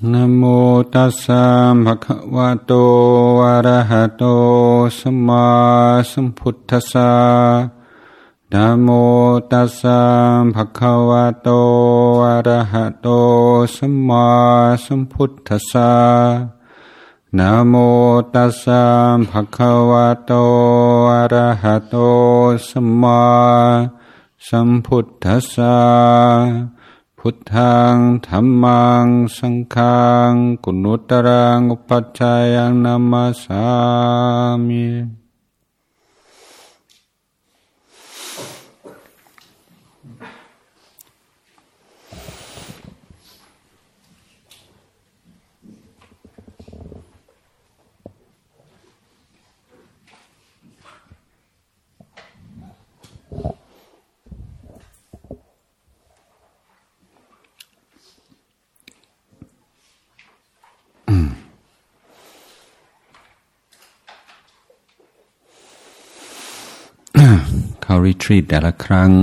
นะโมตัสสะภะคะวะโตอะระหะโตสัมมาสัมพุทธัสสะนะโมตัสสะภะคะวะโตอะระหะโตสัมมาสัมพุทธัสสะนะโมตัสสะภะคะวะโตอะระหะโตสัมมาสัมพุทธัสสะพุทธังธัมมังสังฆังกุณุตรังอุปัชฌายังนัมมัสสามิเข้ารีทรีตแต่ละครั้ง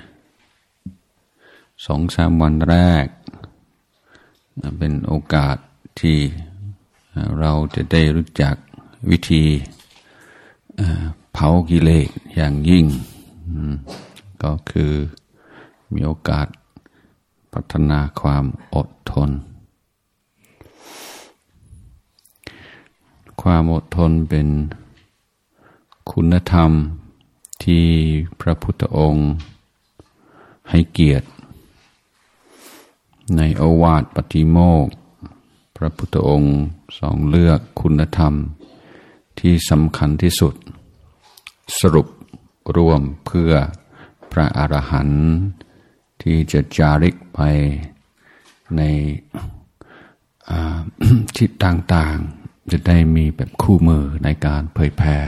2-3 วันแรกเป็นโอกาสที่เราจะได้รู้จักวิธีเผากิเลสอย่างยิ่งก็คือมีโอกาสพัฒนาความอดทนความอดทนเป็นคุณธรรมที่พระพุทธองค์ให้เกียรติในโอวาทปาฏิโมกข์พระพุทธองค์ทรงเลือกคุณธรรมที่สำคัญที่สุดสรุปรวมเพื่อพระอรหันต์ที่จะจาริกไปในทิศต่างๆจะได้มีแบบคู่มือในการเผยแผ่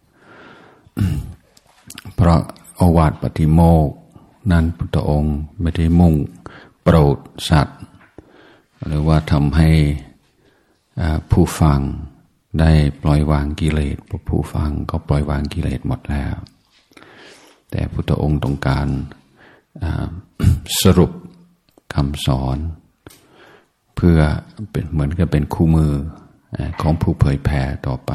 เพราะโอวาทปาฏิโมกข์นั้นพุทธองค์ไม่ได้มุ่งโปรดสัตว์หรือว่าทำให้ผู้ฟังได้ปล่อยวางกิเลสผู้ฟังก็ปล่อยวางกิเลสหมดแล้วแต่พุทธองค์ต้องการสรุปคำสอนเพื่อเป็นเหมือนกับเป็นคู่มือของผู้เผยแผ่ต่อไป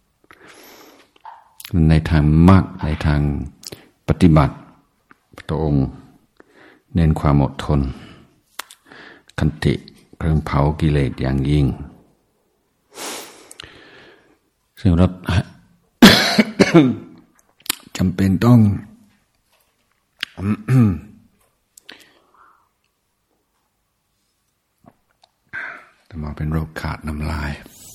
ในทางมรรคในทางปฏิบัติพระองค์เน้นความอดทนขันติเครื่องเผากิเลสอย่างยิ่งซึ่งเรา จำเป็นต้อง แต่มาเป็นโรคขาดน้ำลาย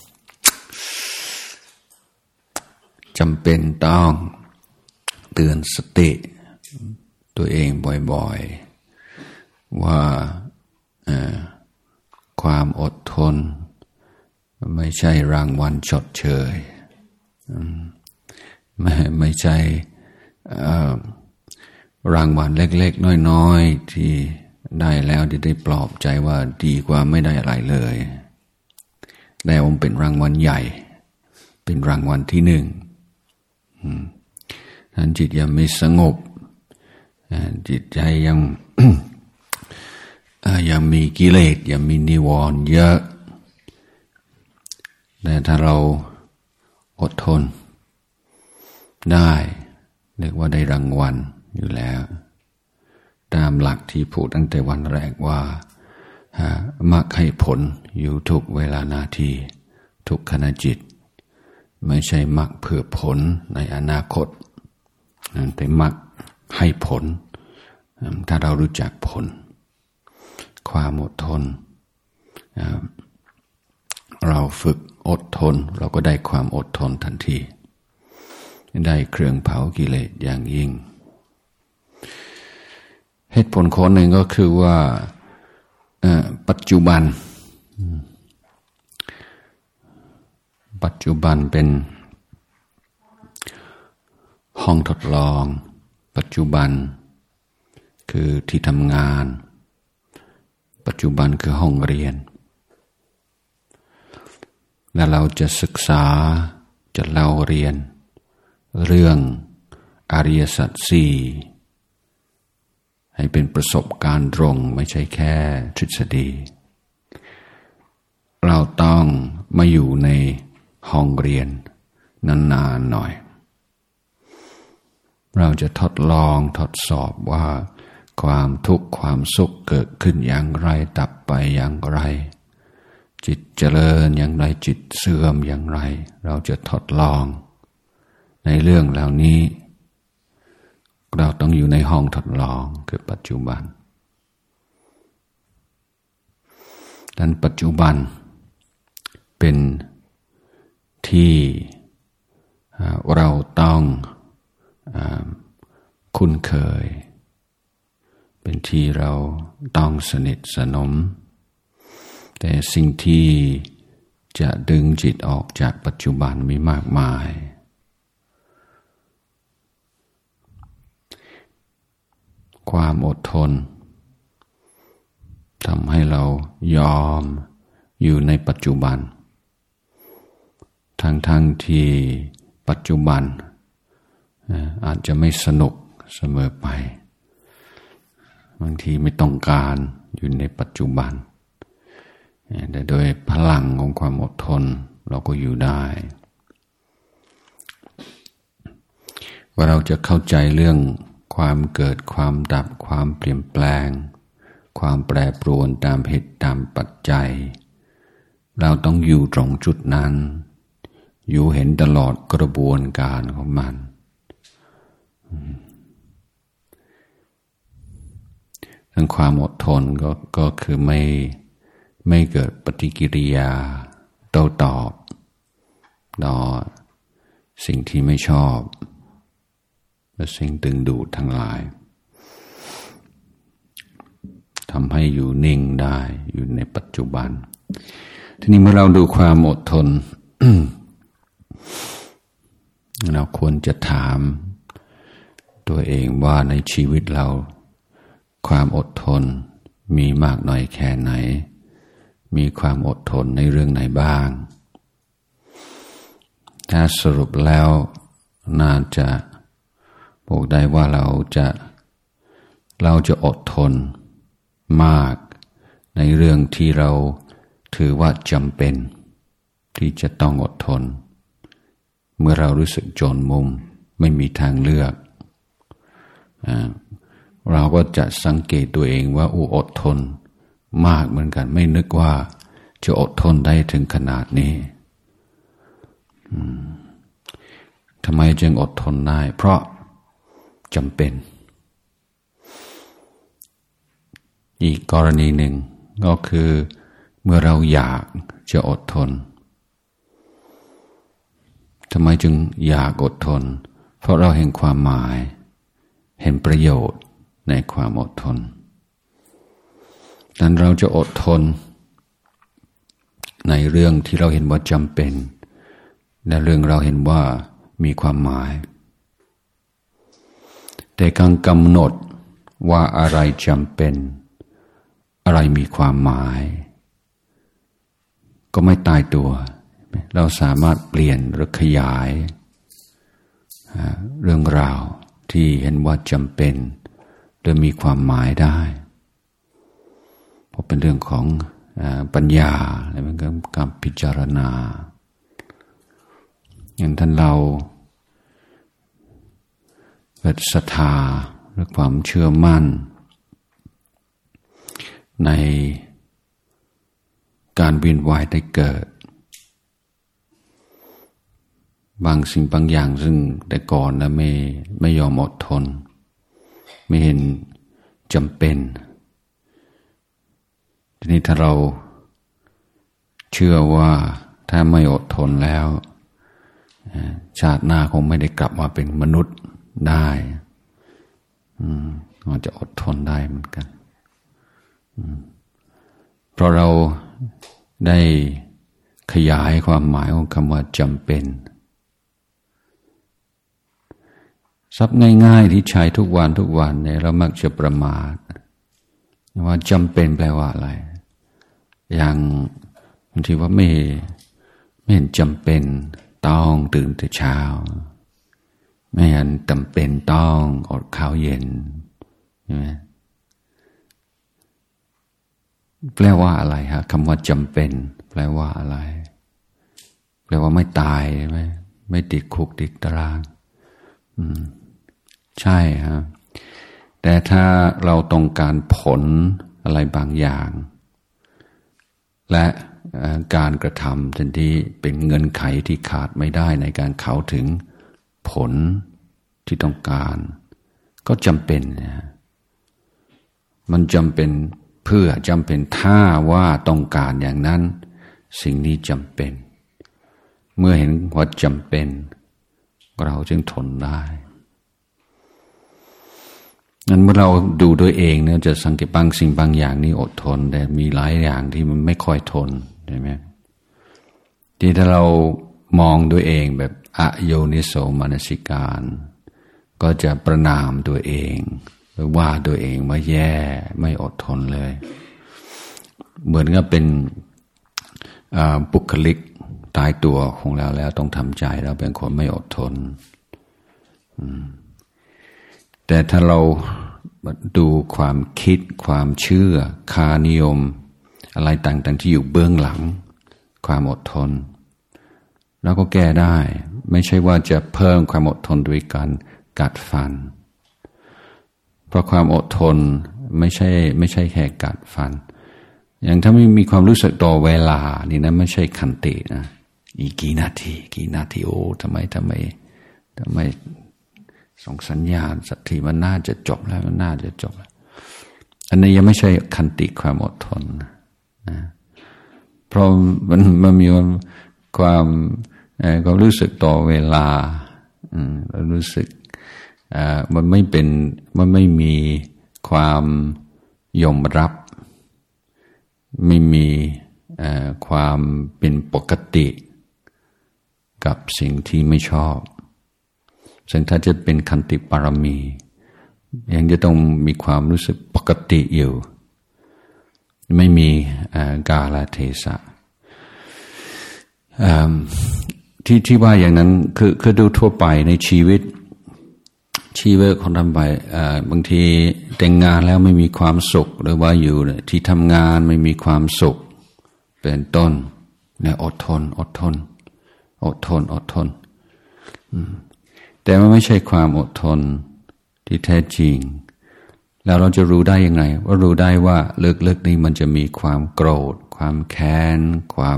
จำเป็นต้องเตือนสติตัวเองบ่อยๆว่าความอดทนไม่ใช่รางวัลชดเชยไม่ใช่รางวัลเล็กๆน้อยๆที่ได้แล้วที่ได้ปลอบใจว่าดีกว่าไม่ได้อะไรเลยแต่มันเป็นรางวัลใหญ่เป็นรางวัลที่หนึ่งท่านจิตยังไม่สงบจิตใจยัง ยังมีกิเลสยังมีนิวรณ์เยอะแต่ถ้าเราอดทนได้เรียกว่าได้รางวัลอยู่แล้วตามหลักที่พูดตั้งแต่วันแรกว่ามรรคให้ผลอยู่ทุกเวลานาทีทุกขณะจิตไม่ใช่มรรคเพื่อผลในอนาคตแต่มรรคให้ผลถ้าเรารู้จักผลความอดทนเราฝึกอดทนเราก็ได้ความอดทนทันทีได้เครื่องเผากิเลสอย่างยิ่งเหตุผลข้อหนึ่งก็คือว่าปัจจุบันเป็นห้องทดลองปัจจุบันคือที่ทำงานปัจจุบันคือห้องเรียนและเราจะศึกษาจะเล่าเรียนเรื่องอริยสัจสี่ให้เป็นประสบการณ์ตรงไม่ใช่แค่ทฤษฎีเราต้องมาอยู่ในห้องเรียนนานๆหน่อยเราจะทดลองทดสอบว่าความทุกข์ความสุขเกิดขึ้นอย่างไรดับไปอย่างไรจิตเจริญอย่างไรจิตเสื่อมอย่างไรเราจะทดลองในเรื่องเหล่านี้เราต้องอยู่ในห้องทดลองคือปัจจุบันดังนั้นปัจจุบันเป็นที่เราต้องคุ้นเคยเป็นที่เราต้องสนิทสนมแต่สิ่งที่จะดึงจิตออกจากปัจจุบันมีมากมายความอดทนทำให้เรายอมอยู่ในปัจจุบันทั้งที่ปัจจุบันอาจจะไม่สนุกเสมอไปบางทีไม่ต้องการอยู่ในปัจจุบันแต่โดยพลังของความอดทนเราก็อยู่ได้ว่าเราจะเข้าใจเรื่องความเกิดความดับความเปลี่ยนแปลงความแปรปรวนตามเหตุตามปัจจัยเราต้องอยู่ตรงจุดนั้นอยู่เห็นตลอดกระบวนการของมันทั้งความอดทนก็คือไม่เกิดปฏิกิริยาโต้ตอบต่อสิ่งที่ไม่ชอบและสิ่งดึงดูดทั้งหลายทำให้อยู่นิ่งได้อยู่ในปัจจุบันทีนี้เมื่อเราดูความอดทน เราควรจะถามตัวเองว่าในชีวิตเราความอดทนมีมากน้อยแค่ไหนมีความอดทนในเรื่องไหนบ้างถ้าสรุปแล้วน่าจะบอกได้ว่าเราจะอดทนมากในเรื่องที่เราถือว่าจำเป็นที่จะต้องอดทนเมื่อเรารู้สึกจนมุมไม่มีทางเลือกเราก็จะสังเกตตัวเองว่าอดทนมากเหมือนกันไม่นึกว่าจะอดทนได้ถึงขนาดนี้ทำไมจึงอดทนได้เพราะจำเป็นอีกกรณีหนึ่งก็คือเมื่อเราอยากจะอดทนทำไมจึงอยากอดทนเพราะเราเห็นความหมายเห็นประโยชน์ในความอดทนนั้นเราจะอดทนในเรื่องที่เราเห็นว่าจำเป็นและเรื่องเราเห็นว่ามีความหมายแต่การกำหนดว่าอะไรจำเป็นอะไรมีความหมายก็ไม่ตายตัวเราสามารถเปลี่ยนหรือขยายเรื่องราวที่เห็นว่าจำเป็นโดยมีความหมายได้เพราะเป็นเรื่องของปัญญาและเป็นการพิจารณาอย่างท่านเราเกิดศรัทธาหรือความเชื่อมั่นในการเวียนว่ายได้เกิดบางสิ่งบางอย่างซึ่งแต่ก่อนนะไม่ยอมอดทนไม่เห็นจำเป็นทีนี้ถ้าเราเชื่อว่าถ้าไม่อดทนแล้วชาติหน้าคงไม่ได้กลับมาเป็นมนุษย์ได้เราจะอดทนได้เหมือนกันเพราะเราได้ขยายความหมายของคำว่าจำเป็นศัพท์ง่ายๆที่ใช้ทุกวันเนี่ยเรามักจะประมาทว่าจำเป็นแปลว่าอะไรอย่างบางทีว่าไม่เห็นจำเป็นต้องตื่นแต่เช้าไม่เห็นจำเป็นต้องอดข้าวเย็นใช่ไหมแปลว่าอะไรฮะคำว่าจำเป็นแปลว่าอะไรแปลว่าไม่ตายใช่ไหมไม่ติดคุกติดตารางใช่ฮะแต่ถ้าเราต้องการผลอะไรบางอย่างและการกระทำทันทีเป็นเงื่อนไขที่ขาดไม่ได้ในการเข้าถึงผลที่ต้องการก็จำเป็นนะมันจำเป็นเพื่อจำเป็นถ้าว่าต้องการอย่างนั้นสิ่งนี้จำเป็นเมื่อเห็นว่าจำเป็นเราจึงทนได้งั้นเมื่อเราดูด้วยเองเนี่ยจะสังเกตบางสิ่งบางอย่างนี่อดทนแต่มีหลายอย่างที่มันไม่ค่อยทนใช่ไหมที่ถ้าเรามองด้วยเองแบบอโยนิโสมนสิการก็จะประณามตัวเองหรือว่าตัวเองว่าแย่ไม่อดทนเลยเหมือนกับเป็นบุคลิกตายตัวของเราแล้วต้องทำใจเราเป็นคนไม่อดทนแต่ถ้าเราดูความคิดความเชื่อค่านิยมอะไรต่างๆที่อยู่เบื้องหลังความอดทนเราก็แก้ได้ไม่ใช่ว่าจะเพิ่มความอดทนด้วยการกัดฟันเพราะความอดทนไม่ใช่แค่กัดฟันอย่างถ้าไม่มีความรู้สึกต่อเวลานี่นะไม่ใช่ขันตินะอีกกี่นาทีโอ้ทำไมส่งสัญญาณสักทีมันน่าจะจบแล้วมันน่าจะจบอันนี้ยังไม่ใช่ขันติความอดทนนะเพราะมันมีความรู้สึกต่อเวลารู้สึกมันไม่มีความยอมรับไม่มีความเป็นปกติกับสิ่งที่ไม่ชอบซึ่งถ้าจะเป็นขันติปารมียังจะต้องมีความรู้สึกปกติอยู่ไม่มีกาลเทศะที่ว่าอย่างนั้นคือดูทั่วไปในชีวิตคนทำไปบางทีแต่งงานแล้วไม่มีความสุขหรือว่าอยู่ที่ทำงานไม่มีความสุขเป็นต้นเนี่ยอดทนแต่มันไม่ใช่ความอดทนที่แท้จริงแล้วเราจะรู้ได้ยังไงว่ารู้ได้ว่าลึกๆนี่มันจะมีความโกรธความแค้นความ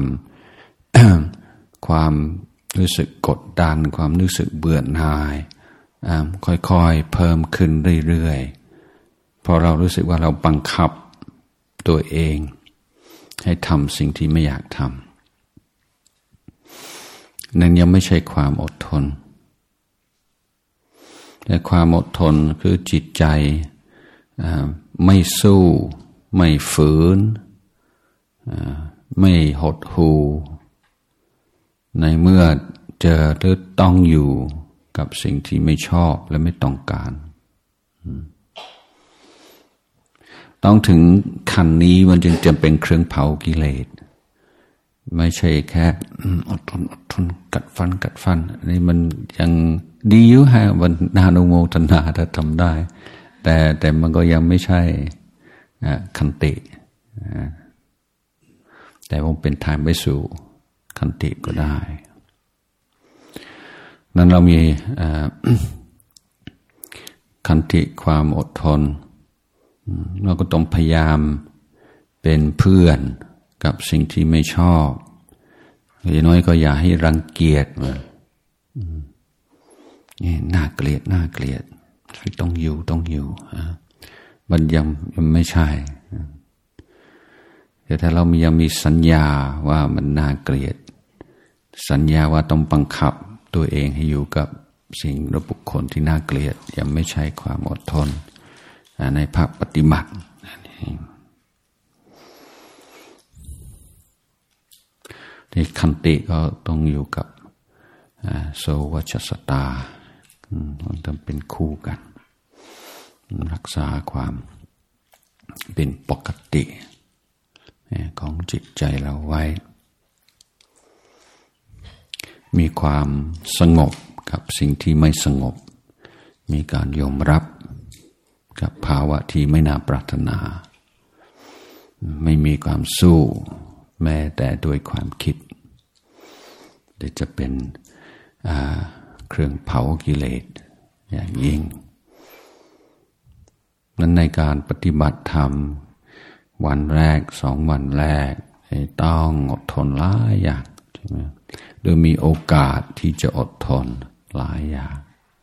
ความรู้สึกกดดันความรู้สึกเบื่อหน่ายค่อยๆเพิ่มขึ้นเรื่อยๆพอเรารู้สึกว่าเราบังคับตัวเองให้ทำสิ่งที่ไม่อยากทำนั่นยังไม่ใช่ความอดทนแต่ความอดทนคือจิตใจไม่สู้ไม่ฝืนไม่หดหู่ในเมื่อเจอหรือต้องอยู่กับสิ่งที่ไม่ชอบและไม่ต้องการต้องถึงขั้นนี้มันจึงจะเป็นเครื่องเผากิเลสไม่ใช่แค่อดทนกัดฟันนี่มันยังดีอยู่ฮะวันนานุโมทนาถ้าทำได้แต่มันก็ยังไม่ใช่ขันติแต่คงเป็นทางไปสู่ขันติก็ได้นั้นเรามีขันติความอดทนเราก็ต้องพยายามเป็นเพื่อนกับสิ่งที่ไม่ชอบอย่างน้อยก็อย่าให้รังเกียจมันนี่น่าเกลียดต้องอยู่มันยังไม่ใช่แต่ถ้าเรายังมีสัญญาว่ามันน่าเกลียดสัญญาว่าต้องบังคับตัวเองให้อยู่กับสิ่งหรือบุคคลที่น่าเกลียดยังไม่ใช่ความอดทนในภาคปฏิบัติที่ขันติก็ต้องอยู่กับโสวัชสตามันต้องเป็นคู่กันรักษาความเป็นปกติของจิตใจเราไว้มีความสงบกับสิ่งที่ไม่สงบมีการยอมรับกับภาวะที่ไม่น่าปรารถนาไม่มีความสู้แม้แต่ด้วยความคิดเดี๋ยวจะเป็นเครื่องเผากิเลสอย่างยิ่งนั้นในการปฏิบัติธรรมวันแรก2 วันแรกต้องอดทนหลายอย่างใช่ไหมหรือมีโอกาสที่จะอดทนหลายอย่าง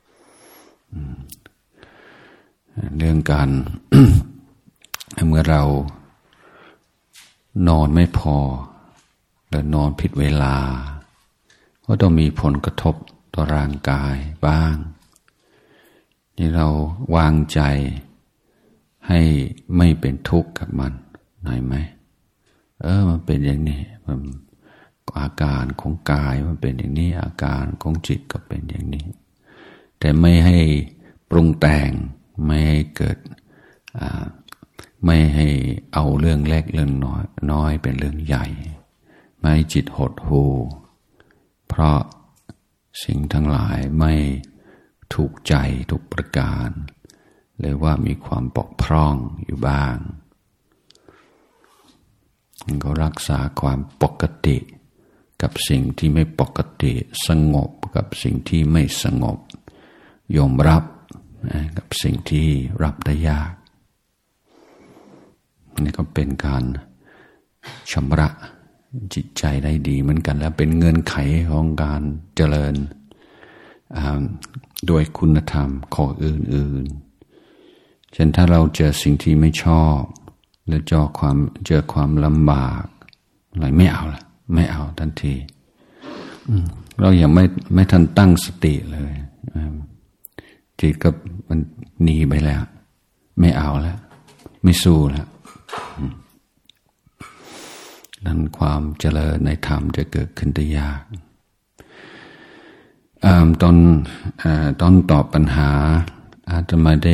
เรื่องการ เมื่อเรานอนไม่พอหรือนอนผิดเวลาก็ต้องมีผลกระทบต่อร่างกายบ้างนี่เราวางใจให้ไม่เป็นทุกข์กับมันหน่อยไหมมันเป็นอย่างนี้มันอาการของกายมันเป็นอย่างนี้อาการของจิตก็เป็นอย่างนี้แต่ไม่ให้ปรุงแต่งไม่ให้เกิดไม่ให้เอาเรื่องเล็กเรื่องน้อยเป็นเรื่องใหญ่ไม่ให้จิตหดหู่เพราะสิ่งทั้งหลายไม่ถูกใจทุกประการหรือว่ามีความบกพร่องอยู่บ้างก็รักษาความปกติกับสิ่งที่ไม่ปกติสงบกับสิ่งที่ไม่สงบยอมรับกับสิ่งที่รับได้ยากนี่ก็เป็นการชำระจิตใจได้ดีเหมือนกันและเป็นเงื่อนไขของการเจริญด้วยคุณธรรมข้ออื่นๆเช่นถ้าเราเจอสิ่งที่ไม่ชอบหรือเจอความลำบากอะไรไม่เอาทันทีเรายังไม่ทันตั้งสติเลยจิตก็มันหนีไปแล้วไม่เอาแล้วไม่สู้แล้วนั้นความเจริญในธรรมจะเกิดขึ้นได้ยากตอนตอบปัญหาอาตมาได้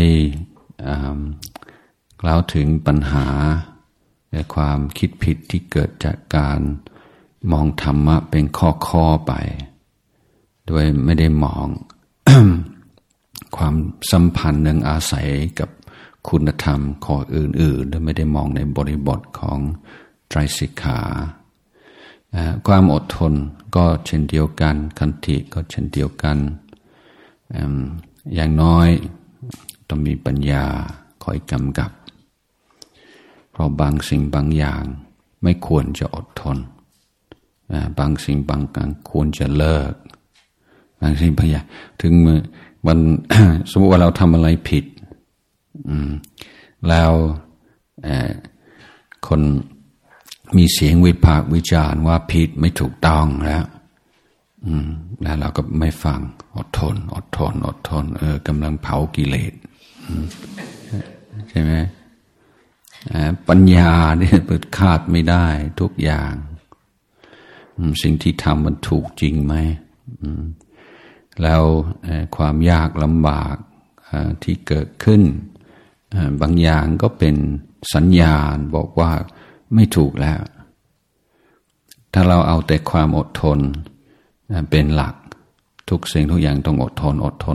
กล่าวถึงปัญหาและความคิดผิดที่เกิดจากการมองธรรมะเป็นข้อไปโดยไม่ได้มอง ความสัมพันธ์หนึ่งอาศัยกับคุณธรรมข้ออื่นๆโดยไม่ได้มองในบริบทของไตรสิกขาความอดทนก็เช่นเดียวกันขันติก็เช่นเดียวกันอย่างน้อยต้องมีปัญญาคอยกำกับเพราะบางสิ่งบางอย่างไม่ควรจะอดทนบางสิ่งบางอย่างควรจะเลิกบางสิ่งบางอย่างถึงวัน สมมติว่าเราทำอะไรผิดแล้วคนมีเสียงวิพากษ์วิจารณ์ว่าผิดไม่ถูกต้องแล้วเราก็ไม่ฟังอดทนกำลังเผากิเลสใช่ไหมปัญญาเนี่ยเปิดคาดไม่ได้ทุกอย่างสิ่งที่ทำมันถูกจริงไหมแล้วความยากลำบากที่เกิดขึ้นบางอย่างก็เป็นสัญญาณบอกว่าไม่ถูกแล้วถ้าเราเอาแต่ความอดทนเป็นหลักทุกสิ่งทุกอย่างต้องอดทน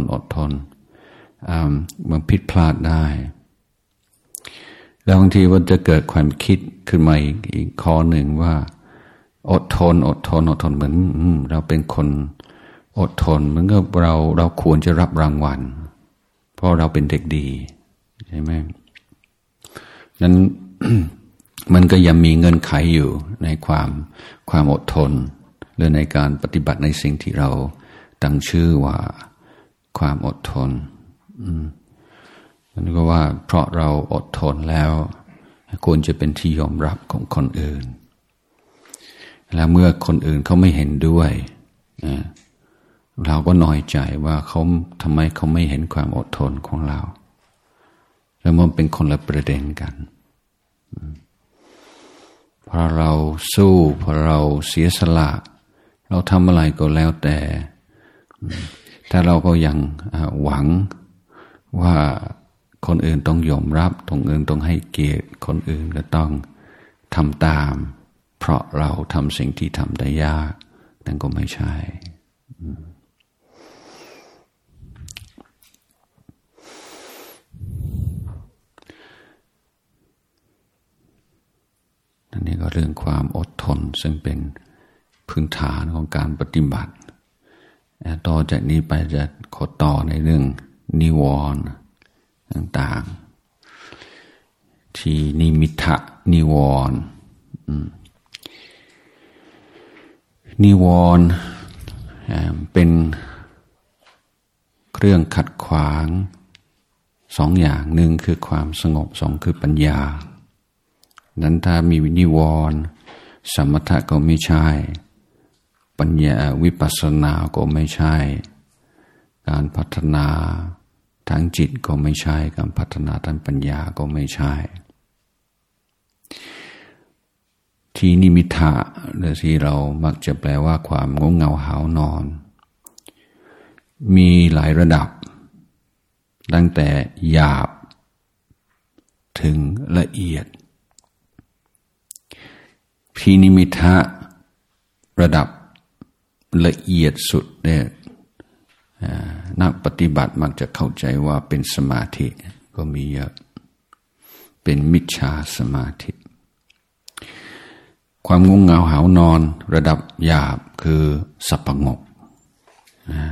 มันผิดพลาดได้แล้วบางทีมันจะเกิดความคิดขึ้นมาอีกข้อหนึ่งว่าอดทนเหมือนเราเป็นคนอดทนเหมือนกับเราควรจะรับรางวัลเพราะเราเป็นเด็กดีใช่ไหมนั้น มันก็ยังมีเงื่อนไขอยู่ในความอดทนหรือในการปฏิบัติในสิ่งที่เราตั้งชื่อว่าความอดทนมันก็ว่าเพราะเราอดทนแล้วควรจะเป็นที่ยอมรับของคนอื่นแล้วเมื่อคนอื่นเขาไม่เห็นด้วยเราก็น้อยใจว่าทำไมเขาไม่เห็นความอดทนของเราแล้วมันเป็นคนละประเด็นกันพอเราสู้พอเราเสียสละเราทำอะไรก็แล้วแต่ถ้าเราก็ยังหวังว่าคนอื่นต้องยอมรับคนอื่นต้องให้เกียรติคนอื่นก็ต้องทำตามเพราะเราทำสิ่งที่ทำได้ยากนั่นก็ไม่ใช่นนี้ก็เรื่องความอดทนซึ่งเป็นพื้นฐานของการปฏิบัติต่อจากนี้ไปจะขอต่อในเรื่องนิวรณ์ต่างๆที่นิมิทะนิวรณ์นิวรณ์เป็นเครื่องขัดขวางสองอย่างหนึ่งคือความสงบสองคือปัญญานั้นถ้ามีนิวรณ์สมถะก็ไม่ใช่ปัญญาวิปัสสนาก็ไม่ใช่การพัฒนาทางจิตก็ไม่ใช่การพัฒนาทางปัญญาก็ไม่ใช่ที่นิมิทะหรือที่เรามักจะแปลว่าความง่วงเหงาหาวนอนมีหลายระดับตั้งแต่หยาบถึงละเอียดพีนิมิทะระดับละเอียดสุดเนี่ยนักปฏิบัติมักจะเข้าใจว่าเป็นสมาธิก็มีเยอะเป็นมิจฉาสมาธิความง่วงเหงาหาวนอนระดับหยาบคือสับประงกนะ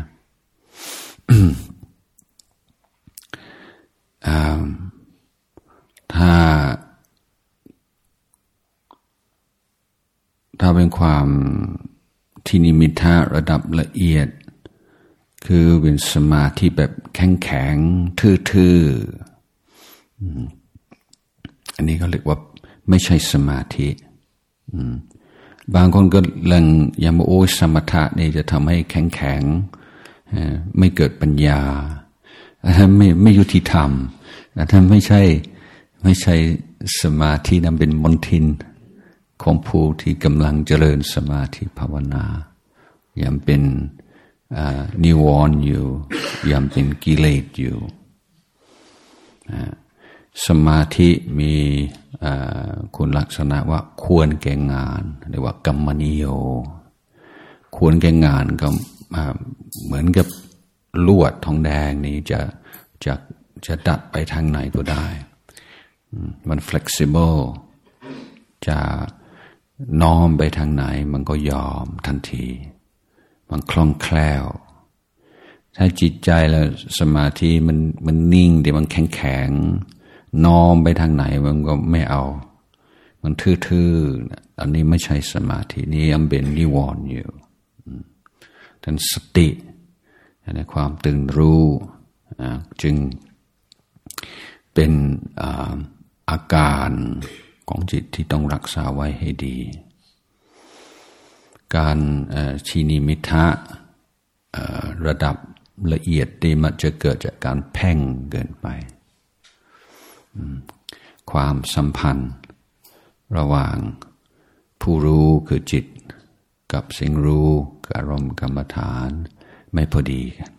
ถ้าเป็นความที่นิมิทะระดับละเอียดคือเป็นสมาธิแบบแข็งๆทื่อๆอันนี้ก็เรียกว่าไม่ใช่สมาธิบางคนก็เล่งยามโอสมถะนี่จะทำให้แข็งๆไม่เกิดปัญญาไม่ยุติธรรมท่านไม่ใช่สมาธินั้นเป็นมนทินของผู้ที่กำลังเจริญสมาธิภาวนายังเป็นนิวรณ์อยู่ยังเป็นกิเลสอยู่สมาธิมีคุณลักษณะว่าควรแก่งานเรียกว่ากัมมนิโยควรแก่งานก็เหมือนกับลวดทองแดงนี้จะดัดไปทางไหนก็ได้มัน flexible จะน้อมไปทางไหนมันก็ยอมทันทีมันคล่องแคล่วถ้าจิตใจแล้วสมาธิมันนิ่งแต่มันแข็งน้อมไปทางไหนมันก็ไม่เอามันทื่อๆอันนี้ไม่ใช่สมาธินี่ยังเป็นนิวรณ์อยู่ท่านสติในความตื่นรู้จึงเป็นอาการของจิตที่ต้องรักษาไว้ให้ดีการชีนิมิทะระดับละเอียดนี่มันจะเกิดจากการเพ่งเกินไปความสัมพันธ์ระหว่างผู้รู้คือจิตกับสิ่งรู้กับอารมณ์กรรมฐานไม่พอดีกัน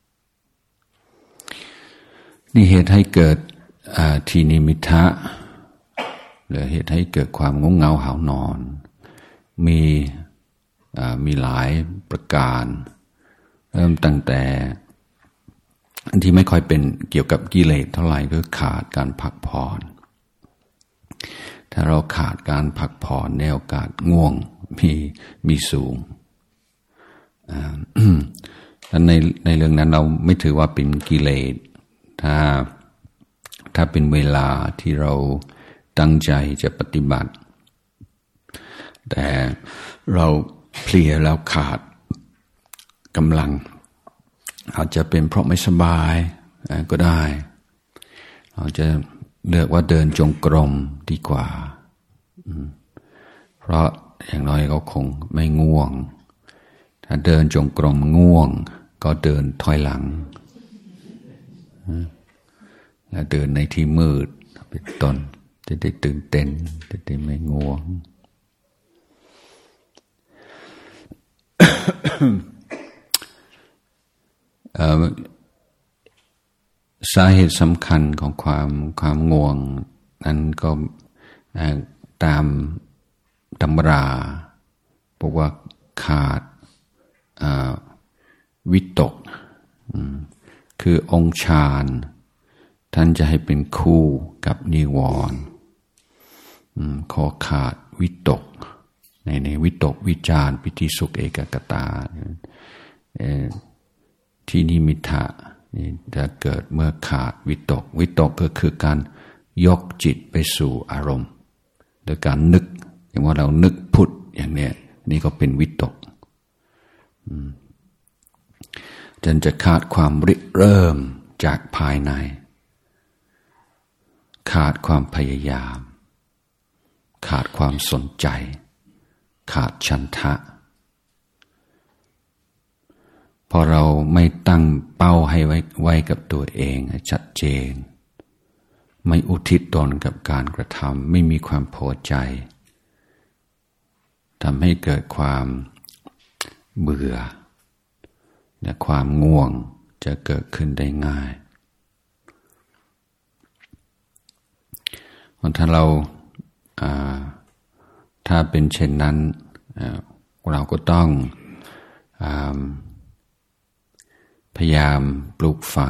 นี่เหตุให้เกิดทีนิมิทะหรือเหตุให้เกิดความง่วงเหงาหาวนอนมีหลายประการเริ่มตั้งแต่อันที่ไม่ค่อยเป็นเกี่ยวกับกิเลสเท่าไหร่ก็ขาดการพักผ่อนถ้าเราขาดการพักผ่อนเนี่ยโอกาสง่วงมีสูงและในเรื่องนั้นเราไม่ถือว่าเป็นกิเลสถ้าเป็นเวลาที่เราตั้งใจจะปฏิบัติแต่เราเพลียแล้วขาดกำลังอาจจะเป็นเพราะไม่สบายก็ได้เราจะเลือกว่าเดินจงกรมดีกว่าเพราะอย่างน้อยก็คงไม่ง่วงถ้าเดินจงกรมง่วงก็เดินถอยหลังและเดินในที่มืดเป็นต้นจะได้ตื่นเต้นจะได้ไม่ง่วง สาเหตุสำคัญของความง่วงนั้นก็ตามตำราบอกว่าขาดวิตกคือองค์ฌานท่านจะให้เป็นคู่กับนิวรณ์ขอขาดวิตกในวิตกวิจารปิติสุขเอกกตาที่นิมิทะจะเกิดเมื่อขาดวิตกก็คือการยกจิตไปสู่อารมณ์โดยการนึกอย่างว่าเรานึกพุทธอย่างเนี้ยนี่ก็เป็นวิตกจนจะขาดความริเริ่มจากภายในขาดความพยายามขาดความสนใจขาดฉันทะพอเราไม่ตั้งเป้าให้ไว้กับตัวเองชัดเจนไม่อุทิศตนกับการกระทำไม่มีความพอใจทำให้เกิดความเบื่อและความง่วงจะเกิดขึ้นได้ง่ายถ้าเราถ้าเป็นเช่นนั้นเราก็ต้องพยายามปลูกฝัง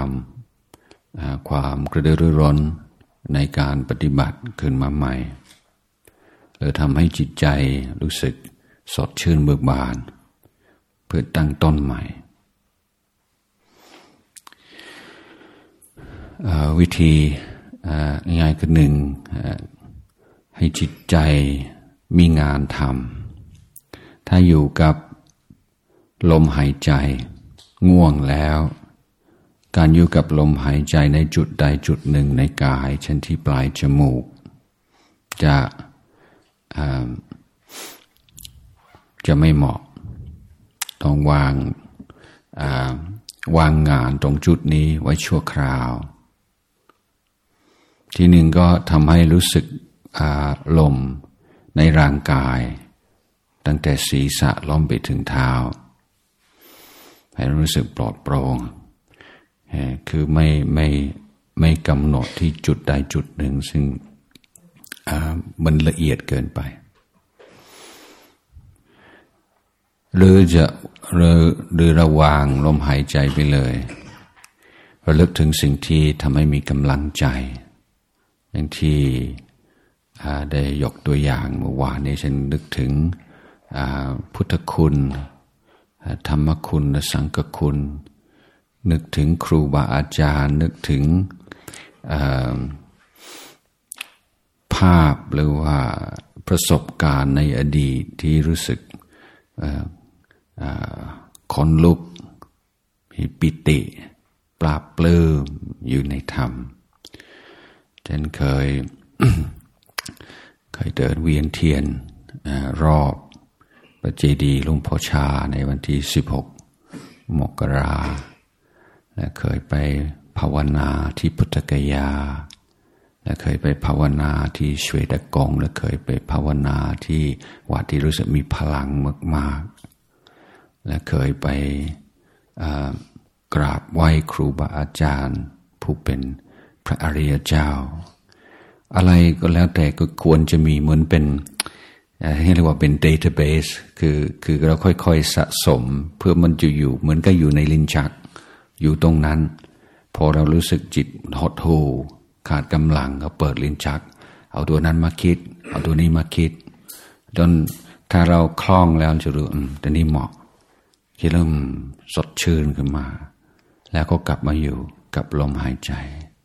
ความกระตือรือร้นในการปฏิบัติขึ้นมาใหม่หรือทำให้จิตใจรู้สึกสดชื่นเบิกบานเพื่อตั้งต้นใหม่วิธีง่ายๆคือหนึ่งให้จิตใจมีงานทำถ้าอยู่กับลมหายใจง่วงแล้วการอยู่กับลมหายใจในจุดใดจุดหนึ่งในกายเช่นที่ปลายจมูกจะไม่เหมาะต้องวางงานตรงจุดนี้ไว้ชั่วคราวที่หนึ่งก็ทำให้รู้สึกลมในร่างกายตั้งแต่ศีรษะล้อมไปถึงเท้าให้รู้สึกปลอดโปร่งคือไม่กำหนดที่จุดใดจุดหนึ่งซึ่งมันละเอียดเกินไปหรือระวางลมหายใจไปเลยระลึกถึงสิ่งที่ทำให้มีกำลังใจอย่างที่ได้ยกตัวอย่างเมื่อวานนี้ฉันนึกถึงพุทธคุณธรรมคุณและสังฆคุณนึกถึงครูบาอาจารย์นึกถึงภาพหรือว่าประสบการณ์ในอดีตที่รู้สึกขนลุกมีปิติปราบปลื้มอยู่ในธรรมฉันเคย เดินเวียนเทียนรอบพระเจดีย์หลวงพ่อชาในวันที่16 มกราและเคยไปภาวนาที่พุทธกยาและเคยไปภาวนาที่เชวตกงและเคยไปภาวนาที่วัดที่รู้สึกมีพลังมากๆและเคยไปกราบไหว้ครูบาอาจารย์ผู้เป็นพระอริยเจ้าอะไรก็แล้วแต่ก็ควรจะมีเหมือนเป็นให้เรียกว่าเป็น database คือเราค่อยๆสะสมเพื่อมันจะอยู่เหมือนกับอยู่ในลิ้นชักอยู่ตรงนั้นพอเรารู้สึกจิตหดหู่ขาดกำลังก็เปิดลิ้นชักเอาตัวนั้นมาคิดเอาตัวนี้มาคิดจนถ้าเราคล่องแล้วจะรู้ตัวนี้เหมาะคิดเริ่มสดชื่นขึ้นมาแล้วก็กลับมาอยู่กับลมหายใจ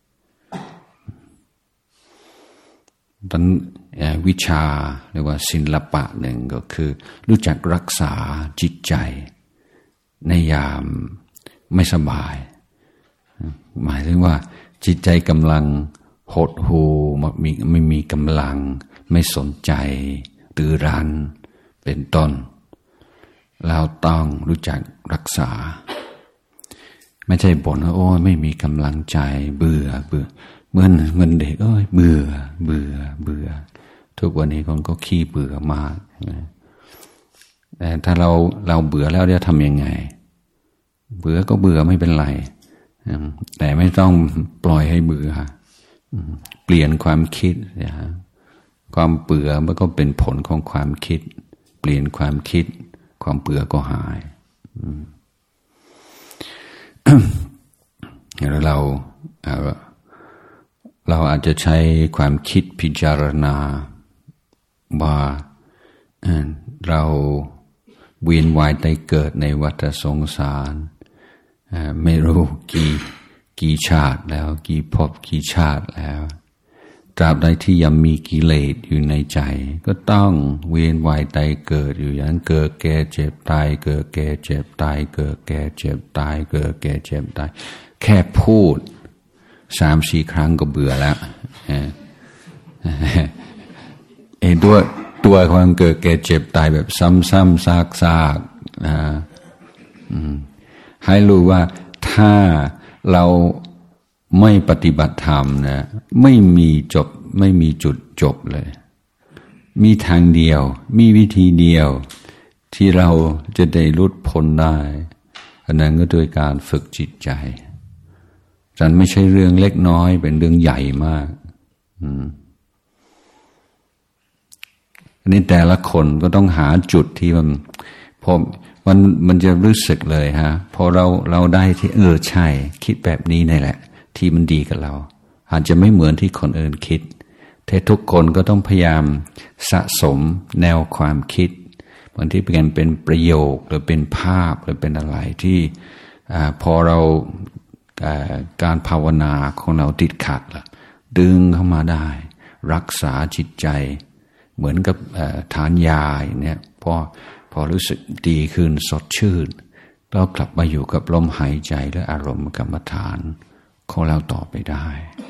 ตอนวิชาหรือว่าศิลปะหนึ่งก็คือรู้จักรักษาจิตใจในยามไม่สบายหมายถึงว่าจิตใจกำลังหดหู่ไม่มีกำลังไม่สนใจตื้อรั้นเป็นต้นเราต้องรู้จักรักษาไม่ใช่บ่นว่าโอ้ยไม่มีกำลังใจเบื่อเหมือนเด็กเบื่อทุกวันนี้คนก็ขี้เบื่อมากแต่ถ้าเราเบื่อแล้วจะทำยังไงเบื่อก็เบื่อไม่เป็นไรแต่ไม่ต้องปล่อยให้เบื่อเปลี่ยนความคิดความเบื่อมันก็เป็นผลของความคิดเปลี่ยนความคิดความเบื่อก็หายแล้วเราอาจจะใช้ความคิดพิจารณาว่าเราเวียนว่ายตายเกิดในวัฏสงสารไม่รู้กี่ชาติแล้วกี่ภพกี่ชาติแล้วตราบใดที่ยังมีกิเลสอยู่ในใจก็ต้องเวียนว่ายตายเกิดอยู่อย่างเกิดแก่เจ็บตายเกิดแก่เจ็บตายเกิดแก่เจ็บตายเกิดแก่เจ็บตายแค่พูด 3-4 ครั้งก็เบื่อแล้วตัวความเกิดแก่เจ็บตายแบบซ้ำๆซากๆให้รู้ว่าถ้าเราไม่ปฏิบัติธรรมนะไม่มีจุดจบเลยมีทางเดียวมีวิธีเดียวที่เราจะได้หลุดพ้นได้อันนั้นก็โดยการฝึกจิตใจฉันไม่ใช่เรื่องเล็กน้อยเป็นเรื่องใหญ่มากอันนี้แต่ละคนก็ต้องหาจุดที่มันจะรู้สึกเลยฮะพอเราได้ที่ใช่คิดแบบนี้นี่แหละที่มันดีกับเราอาจจะไม่เหมือนที่คนอื่นคิดแต่ทุกคนก็ต้องพยายามสะสมแนวความคิดบางทีเป็นประโยคหรือเป็นภาพหรือเป็นอะไรที่พอเราการภาวนาของเราติดขัดล่ะดึงเข้ามาได้รักษาจิตใจเหมือนกับทานยาอย่างเนี้ยพอรู้สึกดีขึ้นสดชื่นเรากลับมาอยู่กับลมหายใจและอารมณ์กรรมฐานของเราต่อไปได้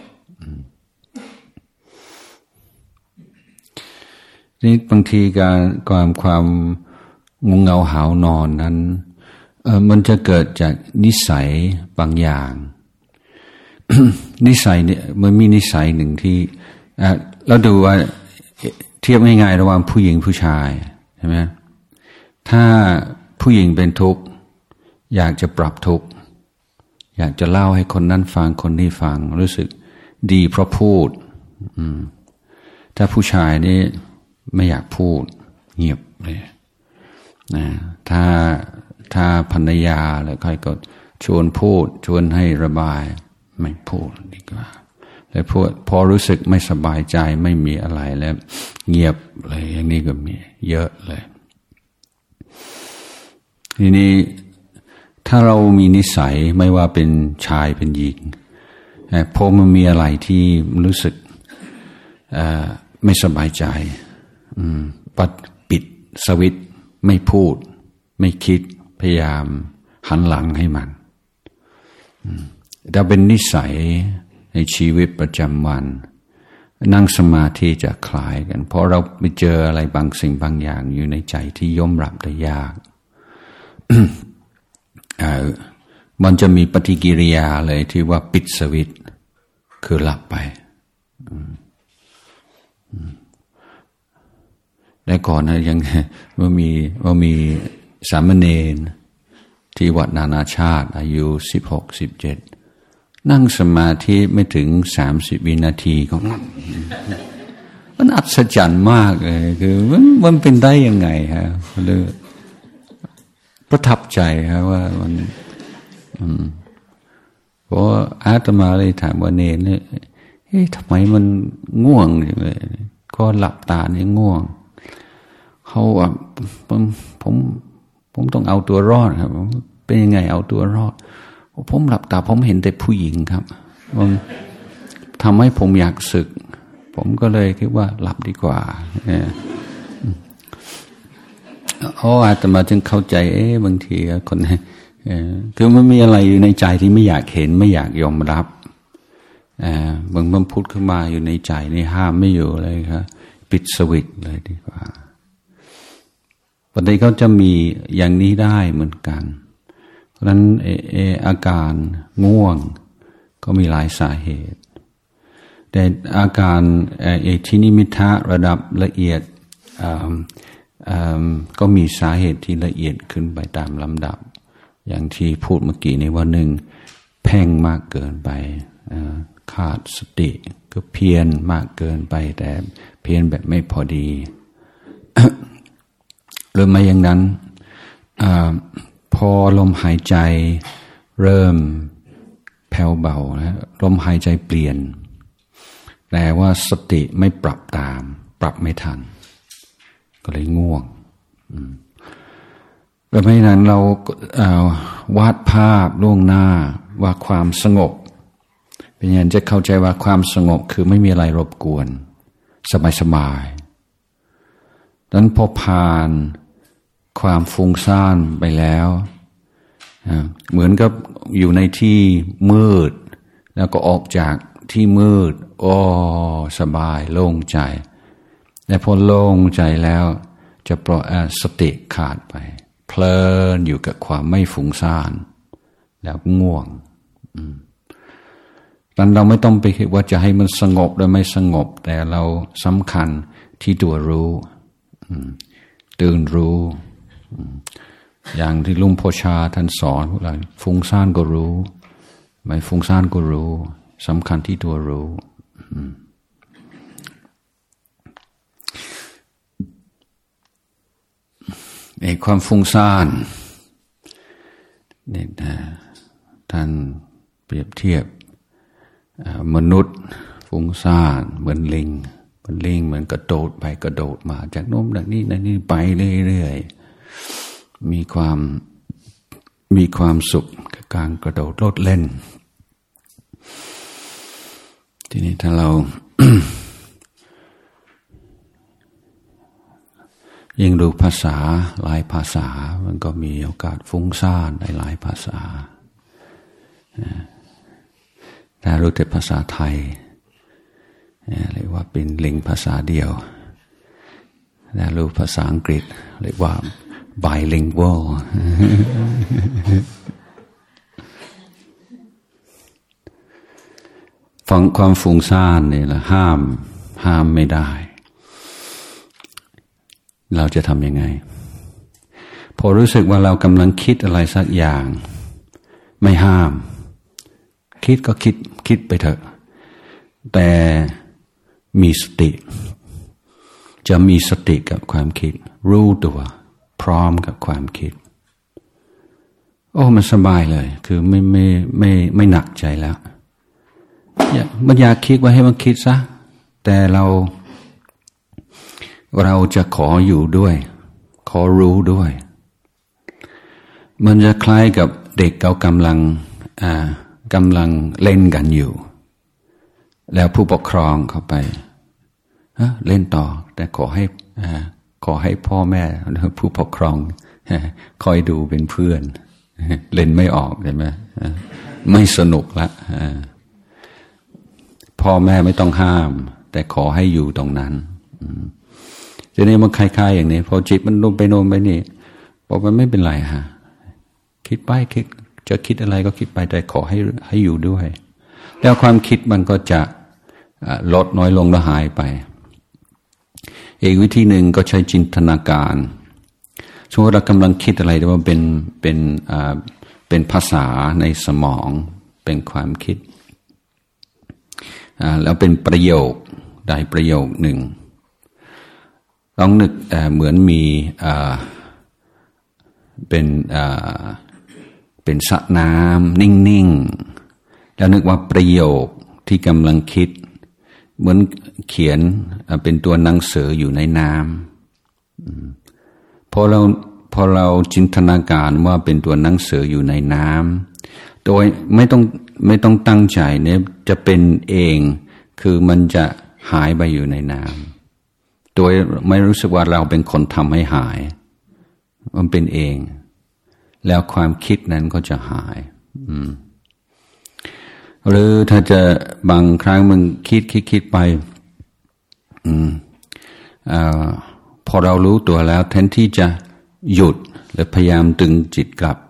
นี่บางทีความงงเงาหาวนอนนั้นมันจะเกิดจากนิสัยบางอย่าง นิสัยเนี่ยมันมีนิสัยหนึ่งที่เราดูว่าเทียบง่ายๆระหว่างผู้หญิงผู้ชายใช่ไหมถ้าผู้หญิงเป็นทุกข์อยากจะปรับทุกข์อยากจะเล่าให้คนนั้นฟังคนนี้ฟังรู้สึกดีเพราะพูดถ้าผู้ชายนี่ไม่อยากพูดเงียบเลยนะถ้าภรรยาแล้วใครก็ชวนพูดชวนให้ระบายไม่พูดดีกว่าแล้วพอรู้สึกไม่สบายใจไม่มีอะไรแล้วเงียบเลยอย่างนี้ก็มีเยอะเลยทีนี้ถ้าเรามีนิสัยไม่ว่าเป็นชายเป็นหญิงพอมันมีอะไรที่รู้สึกไม่สบายใจปิดสวิตช์ไม่พูดไม่คิดพยายามหันหลังให้มันถ้าเป็นนิสัยในชีวิตประจำวันนั่งสมาธิจะคลายกันเพราะเราไปเจออะไรบางสิ่งบางอย่างอยู่ในใจที่ยอมรับได้ยาก มันจะมีปฏิกิริยาเลยที่ว่าปิดสวิตช์คือหลับไปและก่อนนะยังว่ามีสามเณรที่วัดนานาชาติอายุ16-17นั่งสมาธิไม่ถึง30 วินาทีก็มันอัศจรรย์มากเลยคือมันเป็นได้ยังไงฮะเลยประทับใจครับว่ามันเพราะอาตมาเลยถามว่าเนรเนี่ยทำไมมันง่วงอย่างเลยก็หลับตาเนี่ยง่วงเขาว่าผมต้องเอาตัวรอดครับเป็นยังไงเอาตัวรอดผมหลับตาผมเห็นแต่ผู้หญิงครับมันทำให้ผมอยากสึกผมก็เลยคิดว่าหลับดีกว่าอาตมาจึงเข้าใจบางทีคนคือมันมีอะไรอยู่ในใจที่ไม่อยากเห็นไม่อยากยอมรับบางมันพูดขึ้นมาอยู่ในใจนี่ห้ามไม่อยู่เลยครับปิดสวิตช์เลยดีกว่าปกติเขาจะมีอย่างนี้ได้เหมือนกันเพราะฉะนั้นอาการง่วงก็มีหลายสาเหตุแต่อาการที่นิมิทะระดับละเอียดก็มีสาเหตุที่ละเอียดขึ้นไปตามลำดับอย่างที่พูดเมื่อกี้ในว่าหนึ่งเพ่งมากเกินไปขาดสติก็เพียรมากเกินไปแต่เพียรแบบไม่พอดี หรือไม่อย่างนั้นพอลมหายใจเริ่มแผ่วเบาแล้วลมหายใจเปลี่ยนแปลว่าสติไม่ปรับตามปรับไม่ทันก็เลยง่วงเพราะฉะนั้นเราวาดภาพล่วงหน้าว่าความสงบเป็นอย่างจะเข้าใจว่าความสงบคือไม่มีอะไรรบกวนสบายๆดังนั้นพอผ่านความฟุ้งซ่านไปแล้วเหมือนกับอยู่ในที่มืดแล้วก็ออกจากที่มืดสบายโล่งใจแต่พอโล่งใจแล้วจะปล่อยสติขาดไปเพลินอยู่กับความไม่ฟุ้งซ่านแล้วง่วงดังนั้นเราไม่ต้องไปคิดว่าจะให้มันสงบหรือไม่สงบแต่เราสำคัญที่ตัวรู้ตื่นรู้อย่างที่ลุงโพชาท่านสอนพวกเราฟุ้งซ่านก็รู้ไม่ฟุ้งซ่านก็รู้สำคัญที่ตัวรู้ความฟุ้งซ่านเนี่ยท่านเปรียบเทียบมนุษย์ฟุ้งซ่านเหมือนลิงเหมือนกระโดดไปกระโดดมาจากโน้นจากนี้จากนี้ไปเรื่อยๆมีความสุขกับการกระโดดโลดเล่นทีนี้ถ้าเรา ยิ่งดูภาษาหลายภาษามันก็มีโอกาสฟุ้งซ่านได้หลายภาษาถ้ารู้แต่ภาษาไทยเรียกว่าเป็นลิงภาษาเดียวถ้ารู้ภาษาอังกฤษเรียกว่า bilingual ฟังความฟุ้งซ่านนี่ละห้ามไม่ได้เราจะทำยังไงพอรู้สึกว่าเรากำลังคิดอะไรสักอย่างไม่ห้ามคิดก็คิดไปเถอะแต่มีสติจะมีสติกับความคิดรู้ตัวพร้อมกับความคิดมันสบายเลยคือไม่หนักใจแล้วมันอยากคิดว่าให้มันคิดซะแต่เราจะขออยู่ด้วยขอรู้ด้วยมันจะคล้ายกับเด็กเขากำลังเล่นกันอยู่แล้วผู้ปกครองเข้าไปเล่นต่อแต่ขอให้พ่อแม่ผู้ปกครองคอยดูเป็นเพื่อนเล่นไม่ออกใช่ไหมไม่สนุกละพ่อแม่ไม่ต้องห้ามแต่ขอให้อยู่ตรงนั้นทีนี้มันคล้ายๆอย่างนี้พอจิตมันลงไปโน้มไปนี่บอกมันไม่เป็นไรคิดไปจะคิดอะไรก็คิดไปแต่ขอให้อยู่ด้วยแล้วความคิดมันก็จะลดน้อยลงและหายไปอีกวิธีหนึ่งก็ใช้จินตนาการสมมติเรากำลังคิดอะไรแต่ว่าเป็นภาษาในสมองเป็นความคิดแล้วเป็นประโยคใดประโยคหนึ่งต้องนึกเหมือนมีเป็นสระน้ำนิ่งๆแล้วนึกว่าประโยคที่กำลังคิดเหมือนเขียนเป็นตัวหนังสืออยู่ในน้ำพอเราจินตนาการว่าเป็นตัวหนังสืออยู่ในน้ำโดยไม่ต้องตั้งใจเนี่ยจะเป็นเองคือมันจะหายไปอยู่ในน้ำโดยไม่รู้สึกว่าเราเป็นคนทำให้หายมันเป็นเองแล้วความคิดนั้นก็จะหายหรือถ้าจะบางครั้งมึงคิดไปพอเรารู้ตัวแล้วแทนที่จะหยุดหรือพยายามดึงจิตกลับ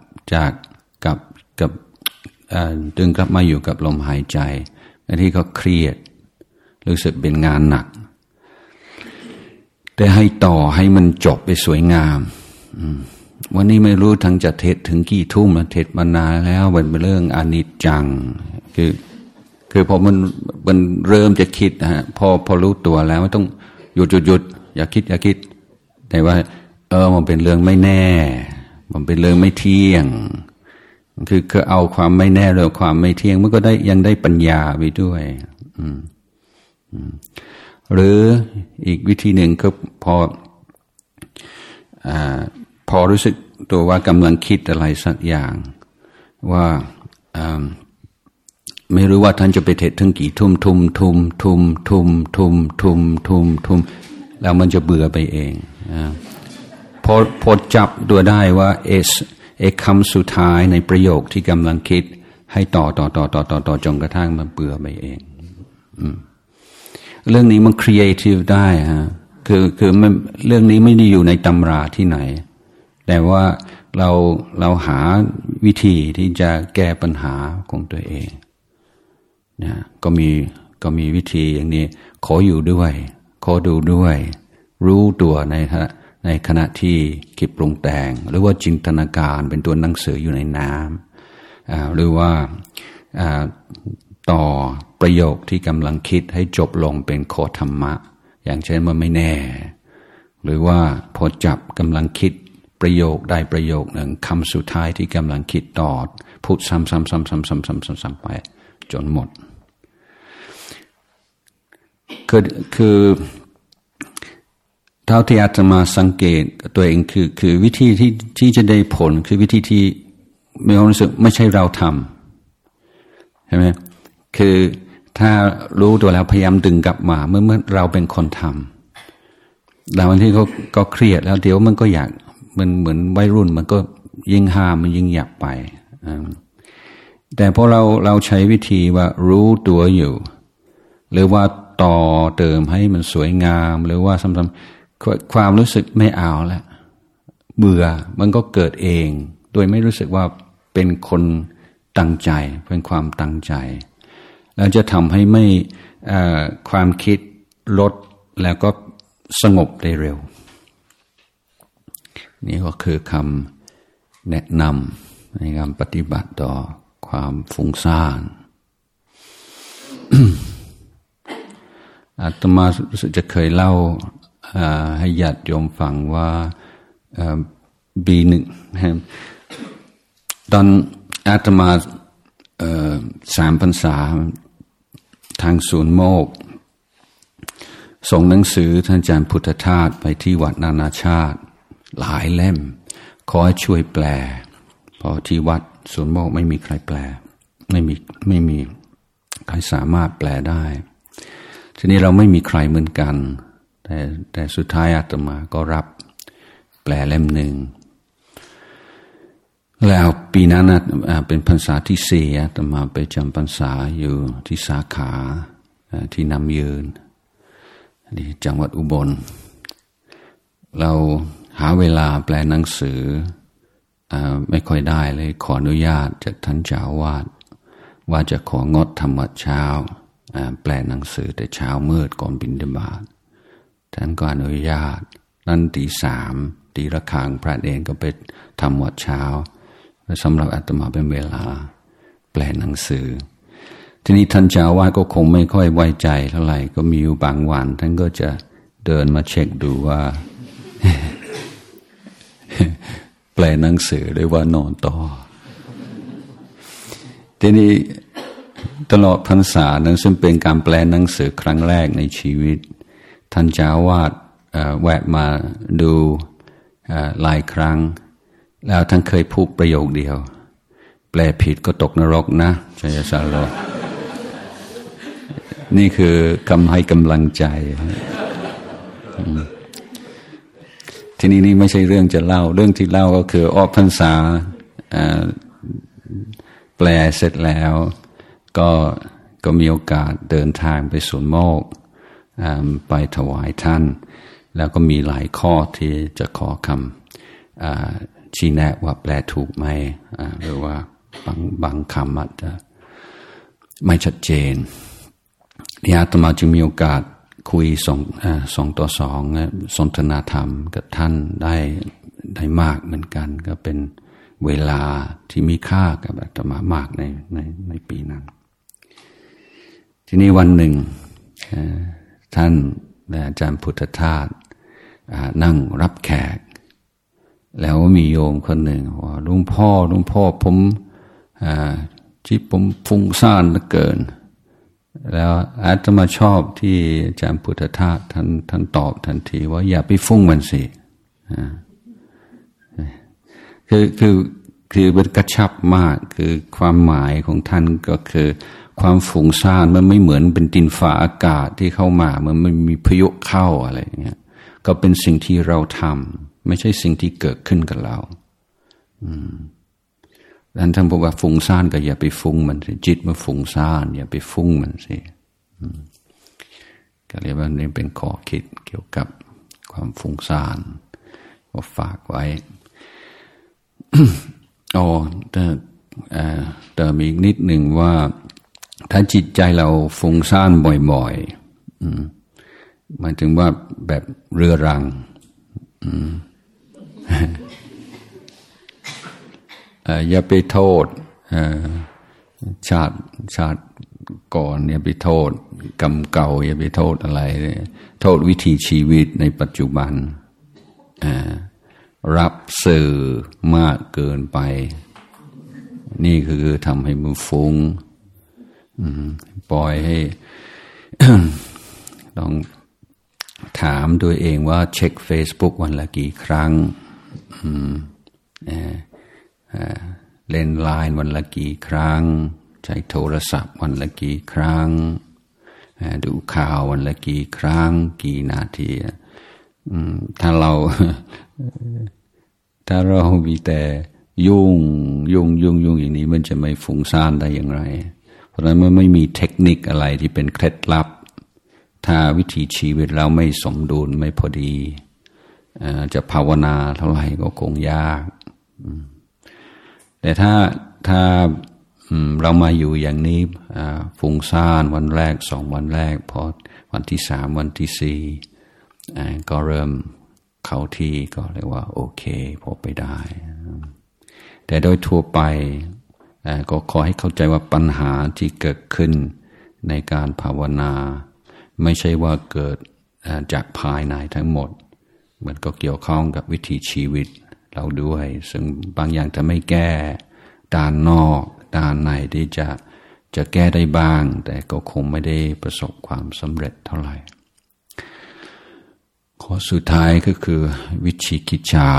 ดึงกลับมาอยู่กับลมหายใจอันที่เขาเครียดรู้สึกเป็นงานหนักแต่ให้ต่อให้มันจบไปสวยงามวันนี้ไม่รู้ทั้งจะเทศถึงกี่ทุ่มแล้วเทศมานานแล้วเป็นเรื่องอนิจจังคือพอมันเริ่มจะคิดนะฮะพอรู้ตัวแล้วไม่ต้องหยุดอย่าคิดแต่ว่ามันเป็นเรื่องไม่แน่มันเป็นเรื่องไม่เที่ยงคือเอาความไม่แน่หรือความไม่เที่ยงมันก็ได้ยังได้ปัญญาไปด้วยหรืออีกวิธีหนึ่งก็พอพอรู้สึกตัวว่ากำลังคิดอะไรสักอย่างว่าไม่รู้ว่าท่านจะไปเทศถึงกี่ทุ่มแล้วมันจะเบื่อไปเองพอจับตัวได้ว่าคำสุดท้ายในประโยคที่กำลังคิดให้ต่อจนกระทั่งมันเบื่อไปเองเรื่องนี้มันครีเอทีฟได้ฮะคือเรื่องนี้ไม่ได้อยู่ในตำราที่ไหนแต่ว่าเราหาวิธีที่จะแก้ปัญหาของตัวเองนะก็มีวิธีอย่างนี้ขออยู่ด้วยขอดูด้วยรู้ตัวในขณะที่คิดปรุงแต่งหรือว่าจินตนาการเป็นตัวหนังสืออยู่ในน้ำหรือว่าต่อประโยคที่กำลังคิดให้จบลงเป็นโคธรรมะอย่างเช่นว่าไม่แน่หรือว่าพอจับกำลังคิดประโยคได้ประโยคหนึ่งคำสุดท้ายที่กำลังคิดต่อพูดซ้ำๆไปจนหมดคือเท่าที่อาตมาสังเกตตัวเองคือวิธีที่จะได้ผลคือวิธีที่มีความรู้สึกไม่ใช่เราทำใช่ไหมคือถ้ารู้ตัวแล้วพยายามดึงกลับมาเมื่อเราเป็นคนทำแล้วบางทีก็เครียดแล้วเดี๋ยวมันก็อยากมันเหมือนวัยรุ่นมันก็ยิ่งห้ามมันยิ่งอยากไปแต่พอเราใช้วิธีว่ารู้ตัวอยู่หรือว่าต่อเติมให้มันสวยงามหรือว่าซ้ำๆความรู้สึกไม่เอาแล้วเบื่อมันก็เกิดเองโดยไม่รู้สึกว่าเป็นคนตั้งใจเป็นความตั้งใจแล้วจะทำให้ไม่ความคิดลดแล้วก็สงบได้เร็วนี่ก็คือคำแนะนำในการปฏิบัติต่อความฟุ้งซ่าน อาตมาจะเคยเล่าให้ญาติโยมฟังว่าB1ตอนอาตมา3 พรรษาทางศูนย์โมกส่งหนังสือท่านอาจารย์พุทธทาสไปที่วัดนานาชาติหลายเล่มขอให้ช่วยแปลเพราะที่วัดศูนย์โมกไม่มีใครแปลไม่มีใครสามารถแปลได้ทีนี้เราไม่มีใครเหมือนกันแต่สุดท้ายอาตมาก็รับแปลเล่มหนึ่งแล้วปีนั้นเป็นพรรษาที่4อาตมาไปจำพรรษาอยู่ที่สาขาที่น้ำยืนที่จังหวัดอุบลเราหาเวลาแปลหนังสือไม่ค่อยได้เลยขออนุญาตจากท่านเจ้าวาดว่าจะของดธรรมวัดเช้าแปลหนังสือแต่เช้ามืดก่อนบิณฑบาตท่านก็อนุญาตนั่นตี 3ตีระฆังพระเนรก็ไปทำวัดเช้าสำหรับอาตมาเป็นเวลาแปลหนังสือทีนี้ท่านเจ้าวาดก็คงไม่ค่อยไว้ใจเท่าไหร่ก็มีอยู่บางวันท่านก็จะเดินมาเช็คดูว่า แปลหนังสือหรือว่านอนต่อทีนี้ตลอดพรรษานั้นซึ่งเป็นการแปลหนังสือครั้งแรกในชีวิตท่านเจ้าวาดแวะมาดูหลายครั้งแล้วท่านเคยพูดประโยคเดียวแปลผิดก็ตกนรกนะชัยสาโลนี่คือคำให้กำลังใจทีนี้นี่ไม่ใช่เรื่องจะเล่าเรื่องที่เล่าก็คือออกพรรษาแปลเสร็จแล้วก็มีโอกาสเดินทางไปศูนย์โมกไปถวายท่านแล้วก็มีหลายข้อที่จะขอคำชี้แนะว่าแปลถูกไหมหรือว่าบางคำอาจจะไม่ชัดเจนนี่อาตมาจึงมีโอกาสคุย2 ต่อ 2สนทนาธรรมกับท่านได้มากเหมือนกันก็เป็นเวลาที่มีค่ากับอาตมามากในปีนั้นทีนี้วันหนึ่งท่านอาจารย์พุทธทาสนั่งรับแขกแล้วมีโยมคนหนึ่งว่าหลวงพ่อผมที่ผมฟุ้งซ่านเหลือเกินแล้วอาตมาชอบที่อาจารย์พุทธทาสท่านตอบทันทีว่าอย่าไปฟุ้งมันสิคือมันกระชับมากคือความหมายของท่านก็คือความฟุ้งซ่านมันไม่เหมือนเป็นดินฟ้าอากาศที่เข้ามามันไม่มีพายุเข้าอะไรอย่างเงี้ยก็เป็นสิ่งที่เราทำไม่ใช่สิ่งที่เกิดขึ้นกับเราดังนั้นท่านบอกว่าฟุ้งซ่านก็อย่าไปฟุ้งมันสิจิตมันฟุ้งซ่านอย่าไปฟุ้งมันสิก็เรียกว่านี่เป็นข้อคิดเกี่ยวกับความฟุ้งซ่านก็ฝากไว้แต่มีอีกนิดหนึ่งว่าถ้าจิตใจเราฟุ้งซ่านบ่อยๆหมายถึงว่าแบบเรื้อรังอย่าไปโทษชาติก่อนอย่าไปโทษกรรมเก่าอย่าไปโทษอะไรโทษวิถีชีวิตในปัจจุบันรับสื่อมากเกินไปนี่คือทำให้มันฟุ้งปล่อยให้ ลองถามตัวเองว่าเช็ค Facebook วันละกี่ครั้งเล่นไลน์วันละกี่ครั้งใช้โทรศัพท์วันละกี่ครั้งดูข่าววันละกี่ครั้งกี่นาทีถ้าเรามีแต่ยุ่งอย่างนี้มันจะไม่ฟุ้งซ่านได้อย่างไรเพราะฉะนั้นมันไม่มีเทคนิคอะไรที่เป็นเคล็ดลับถ้าวิถีชีวิตเราไม่สมดุลไม่พอดีจะภาวนาเท่าไหร่ก็คงยากแต่ถ้าเรามาอยู่อย่างนี้ฟุ้งซ่านวันแรก2 วันแรกพอวันที่3วันที่4ก็เริ่มเข้าที่ก็เรียกว่าโอเคพอไปได้แต่โดยทั่วไปก็ขอให้เข้าใจว่าปัญหาที่เกิดขึ้นในการภาวนาไม่ใช่ว่าเกิดจากภายในทั้งหมดมันก็เกี่ยวข้องกับวิถีชีวิตเราด้วยซึ่งบางอย่างจะไม่แก้ด้านนอกด้านในที่จะแก้ได้บ้างแต่ก็คงไม่ได้ประสบความสำเร็จเท่าไหร่ข้อสุดท้ายก็คือวิจิกิจฉา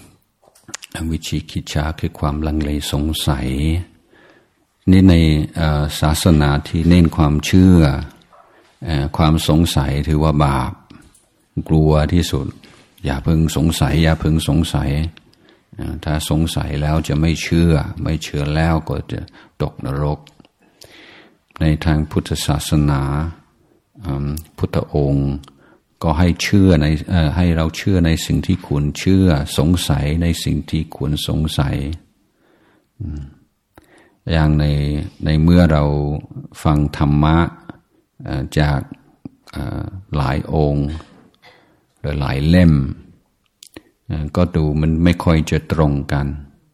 คือความลังเลสงสัยนี่ในศาสนาที่เน้นความเชื่อความสงสัยถือว่าบาปกลัวที่สุดอย่าเพิ่งสงสัยถ้าสงสัยแล้วจะไม่เชื่อแล้วก็จะตกนรกในทางพุทธศาสนาพุทธองค์ก็ให้เชื่อให้เราเชื่อในสิ่งที่ควรเชื่อสงสัยในสิ่งที่ควรสงสัยอย่างในเมื่อเราฟังธรรมะจากหลายองค์หรือหลายเล่มก็ดูมันไม่ค่อยจะตรงกัน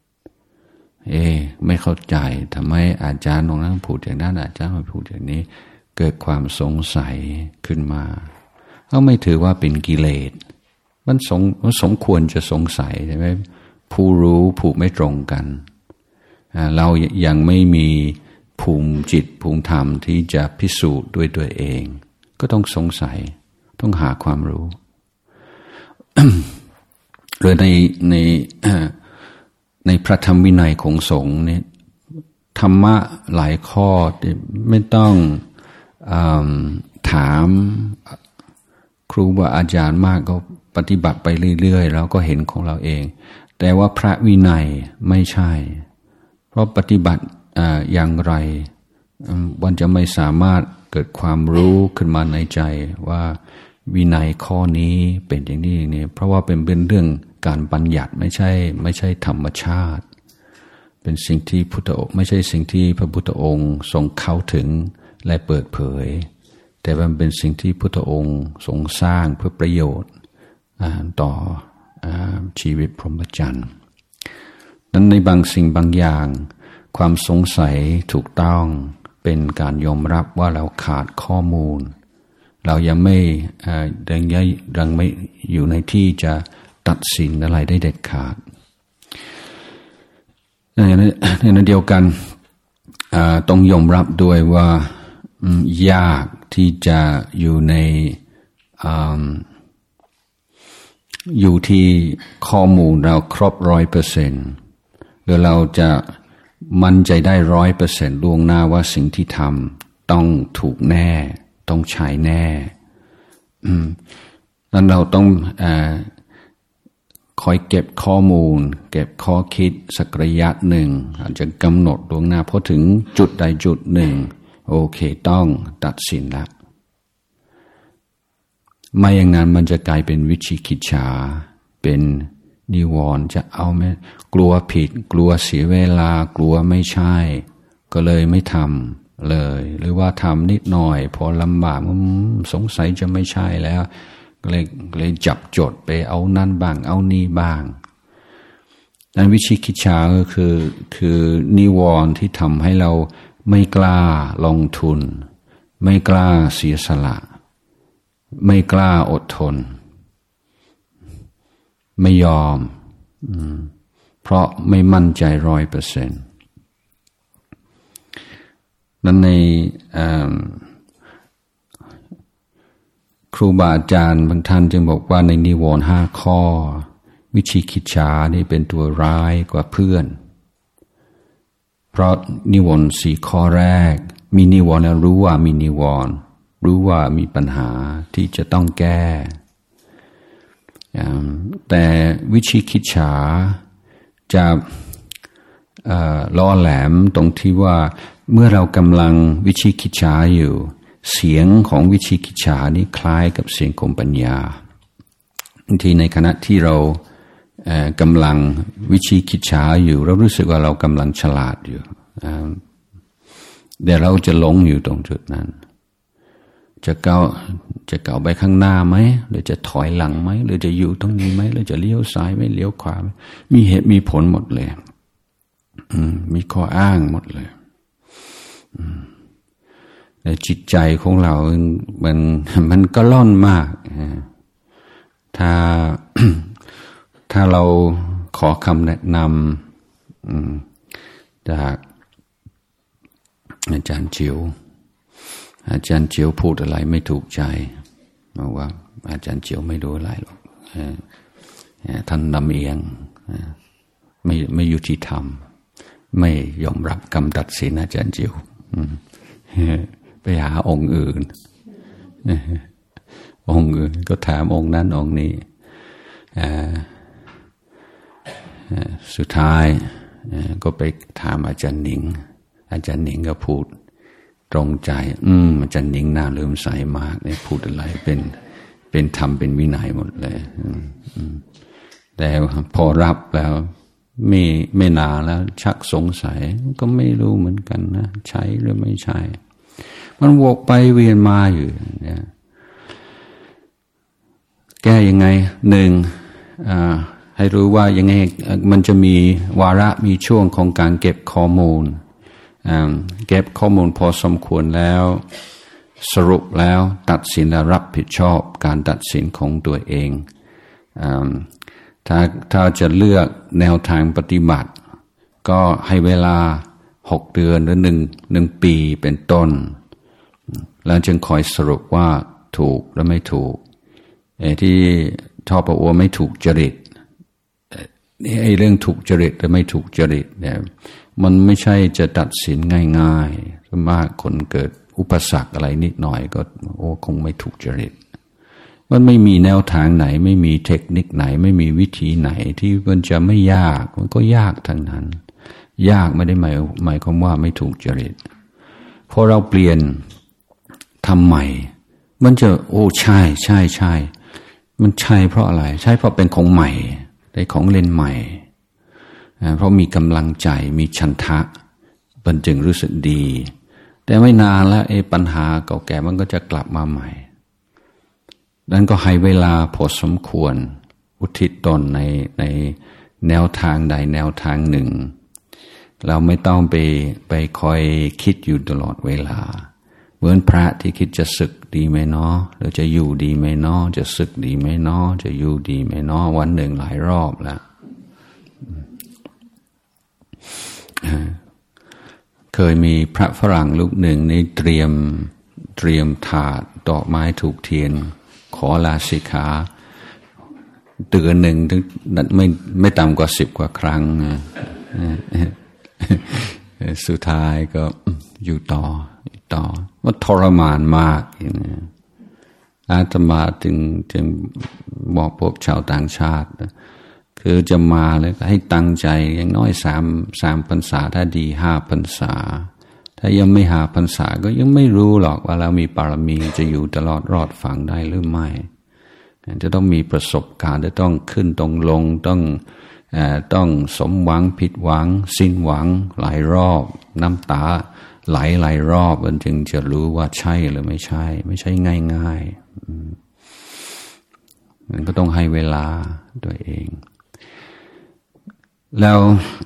ไม่เข้าใจทำไมอาจารย์ตรงนั้นพูดอย่างนั้นอาจารย์มาพูดอย่างนี้เกิดความสงสัยขึ้นมาก็ไม่ถือว่าเป็นกิเลสมันสมควรจะสงสัยใช่ไหมผู้รู้ผู้ไม่ตรงกันเรายังไม่มีภูมิจิตภูมิธรรมที่จะพิสูจน์ด้วยตัวเองก็ต้องสงสัยต้องหาความรู้ หรือในพระธรรมวินัยของสงฆ์เนี่ยธรรมะหลายข้อไม่ต้องถามครูบาอาจารย์มากก็ปฏิบัติไปเรื่อยๆแล้วก็เห็นของเราเองแต่ว่าพระวินัยไม่ใช่เพราะปฏิบัติอย่างไรมันจะไม่สามารถเกิดความรู้ขึ้นมาในใจว่าวินัยข้อนี้เป็นอย่างนี้นี่เพราะว่าเป็นเรื่องการบัญญัติไม่ใช่ธรรมชาติเป็นสิ่งที่ไม่ใช่สิ่งที่พระพุทธองค์ทรงเข้าถึงและเปิดเผยแต่มันเป็นสิ่งที่พุทธองค์ทรงสร้างเพื่อประโยชน์ต่อชีวิตพรหมจรรย์นั้นในบางสิ่งบางอย่างความสงสัยถูกต้องเป็นการยอมรับว่าเราขาดข้อมูลเรายังไม่อยู่ในที่จะตัดสินอะไรได้เด็ดขาดในนั้นเดียวกันต้องยอมรับด้วยว่ายากที่จะอยู่ที่ข้อมูลเราครบ 100% หรือเราจะมั่นใจได้100%ล่วงหน้าว่าสิ่งที่ทำต้องถูกแน่ต้องใช้แน่นั้นเราต้องคอยเก็บข้อมูลเก็บข้อคิดสักระยะหนึ่งอาจจะกำหนดล่วงหน้าพอถึงจุดใดจุดหนึ่งโอเคต้องตัดสินแล้วไม่อย่างนั้นมันจะกลายเป็นวิจิกิจฉาเป็นนิวรณ์จะเอาไหมกลัวผิดกลัวเสียเวลากลัวไม่ใช่ก็เลยไม่ทำเลยหรือว่าทำนิดหน่อยพอลำบากสงสัยจะไม่ใช่แล้วก็เลยจับจดไปเอานั่นบ้างเอานี่บ้างนั้นวิจิกิจฉาก็คือนิวรณ์ที่ทำให้เราไม่กล้าลงทุนไม่กล้าเสียสละไม่กล้าอดทนไม่ยอมเพราะไม่มั่นใจ100%นั้นในครูบาอาจารย์บางท่านจึงบอกว่าในนิวรณ์5ข้อวิจิกิจฉานี่เป็นตัวร้ายกว่าเพื่อนเพราะนิวรณ์4ข้อแรกมีนิวรณ์แล้วรู้ว่ามีนิวรณ์รู้ว่ามีปัญหาที่จะต้องแก้แต่วิจิกิจฉาจะล้อแหลมตรงที่ว่าเมื่อเรากำลังวิจิกิจฉาอยู่เสียงของวิจิกิจฉานี้คล้ายกับเสียงของปัญญาบางทีในขณะที่เรากำลังวิจิกิจฉาอยู่เรารู้สึกว่าเรากำลังฉลาดอยู่แต่เราจะหลงอยู่ตรงจุดนั้นจะก้าวไปข้างหน้าไหมหรือจะถอยหลังไหมหรือจะอยู่ตรงนี้ไหมหรือจะเลี้ยวซ้ายไหมเลี้ยวขวามีเหตุมีผลหมดเลยมีข้ออ้างหมดเลยแต่จิตใจของเรามันก็ล่อนมากถ้าเราขอคำแนะนำจากอาจารย์จิ๋วพูดอะไรไม่ถูกใจบอกว่าอาจารย์จิ๋วไม่รู้อะไรหรอกท่านลำเอียงไม่ยุติธรรมไม่ยอมรับคำตัดสินอาจารย์จิ๋วไปหาองค์อื่นก็ถามองค์นั้นองค์นี้สุดท้ายก็ไปถามอาจารย์หนิงก็พูดตรงใจอาจารย์หนิงน่าเลื่อมใสมากเนี่ยพูดอะไรเป็นธรรมเป็นวินัยหมดเลยแต่พอรับแล้วไม่นานแล้วชักสงสัยก็ไม่รู้เหมือนกันนะใช่หรือไม่ใช่มันวกไปเวียนมาอยู่เนี่ยแก้ยังไงหนึ่งให้รู้ว่ายังไงมันจะมีวาระมีช่วงของการเก็บข้อมูลเก็บข้อมูลพอสมควรแล้วสรุปแล้วตัดสินและรับผิดชอบการตัดสินของตัวเองถ้าจะเลือกแนวทางปฏิบัติก็ให้เวลา6 เดือนหรือ1 ปีเป็นต้นแล้วจึงคอยสรุปว่าถูกและไม่ถูกที่ชอบบอกว่าไม่ถูกจริตเรื่องถูกจริตหรือไม่ถูกจริตเนี่ยมันไม่ใช่จะตัดสินง่ายๆส่วนมากคนเกิดอุปสรรคอะไรนิดหน่อยก็คงไม่ถูกจริตมันไม่มีแนวทางไหนไม่มีเทคนิคไหนไม่มีวิธีไหนที่มันจะไม่ยากมันก็ยากทั้งนั้นยากไม่ได้หมายความว่าไม่ถูกจริตพอเราเปลี่ยนทำใหม่มันจะใช่มันใช่เพราะอะไรใช่เพราะเป็นของใหม่ได้ของเล่นใหม่เพราะมีกำลังใจมีฉันทะมันจึงรู้สึกดีแต่ไม่นานแล้วปัญหาเก่าแก่มันก็จะกลับมาใหม่นั้นก็ให้เวลาพอสมควรอุทิศตนในแนวทางใดแนวทางหนึ่งเราไม่ต้องไปคอยคิดอยู่ตลอดเวลาเหมือนพระที่คิดจะศึกดีไหมเนาะหรือจะอยู่ดีไหมเนาะจะศึกดีไหมเนาะจะอยู่ดีไหมเนาะวันหนึ่งหลายรอบแล้วเคยมีพระฝรั่งรูปหนึ่งนี่เตรียมถาดดอกไม้ถูกเทียนขอลาสิกขาเดือนหนึ่งถึงไม่ต่ำกว่า10 กว่าครั้งสุดท้ายก็อยู่ต่อว่าทรมานมากอาตมาจึงบอกพวกชาวต่างชาติคือจะมาแล้วก็ให้ตั้งใจอย่างน้อย3 พรรษาถ้าดี5 พรรษาถ้ายังไม่5 พรรษาก็ยังไม่รู้หรอกว่าเรามีบารมีจะอยู่ตลอดรอดฝั่งได้หรือไม่จะต้องมีประสบการณ์จะต้องขึ้นต้องลงต้องสมหวังผิดหวังสิ้นหวังหลายรอบน้ำตาไหลหลายรอบมันจึงจะรู้ว่าใช่หรือไม่ใช่ง่ายๆมันก็ต้องให้เวลาตัวเองแล้ว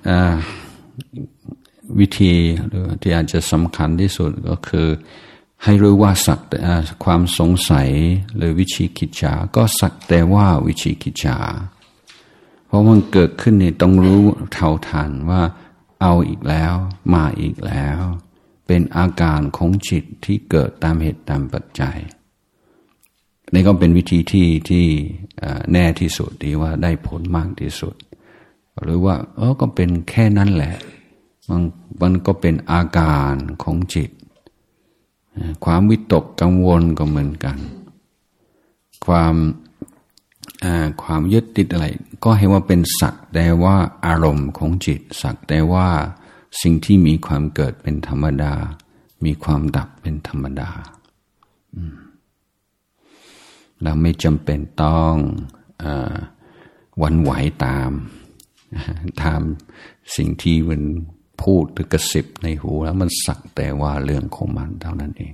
วิธีที่อาจจะสำคัญที่สุดก็คือให้รู้ว่าสักความสงสัยหรือวิจิกิจฉาก็สักแต่ว่าวิจิกิจฉาเพราะมันเกิดขึ้นนี่ต้องรู้เท่าทันว่าเอาอีกแล้วมาอีกแล้วเป็นอาการของจิตที่เกิดตามเหตุตามปัจจัยนี่ก็เป็นวิธีที่แน่ที่สุดดีว่าได้ผลมากที่สุดหรือว่าก็เป็นแค่นั้นแหละมันก็เป็นอาการของจิตความวิตกกังวลก็เหมือนกันความยึดติดอะไรก็ให้ว่าเป็นสักแต่ว่าอารมณ์ของจิตสักแต่ว่าสิ่งที่มีความเกิดเป็นธรรมดามีความดับเป็นธรรมดาเราไม่จำเป็นต้องหวั่นไหวตามสิ่งที่มันพูดหรือกระซิบในหูแล้วมันสักแต่ว่าเรื่องของมันเท่านั้นเอง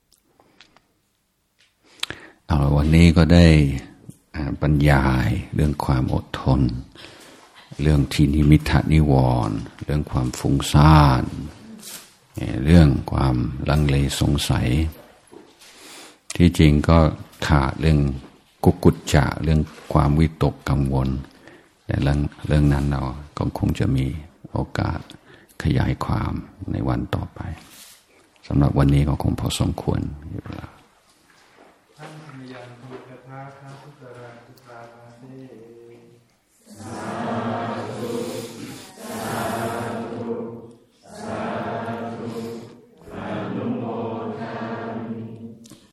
เอาละวันนี้ก็ได้บรรยายเรื่องความอดทนเรื่องทีนิมิทธนิวรณ์เรื่องความฟุ้งซ่านเรื่องความลังเลสงสัยที่จริงก็ขาดเรื่องกุกุจจะเรื่องความวิตกกังวลแต่เรื่องนั้นเราก็คงจะมีโอกาสขยายความในวันต่อไปสำหรับวันนี้ก็คงพอสมควรอยู่แล้ว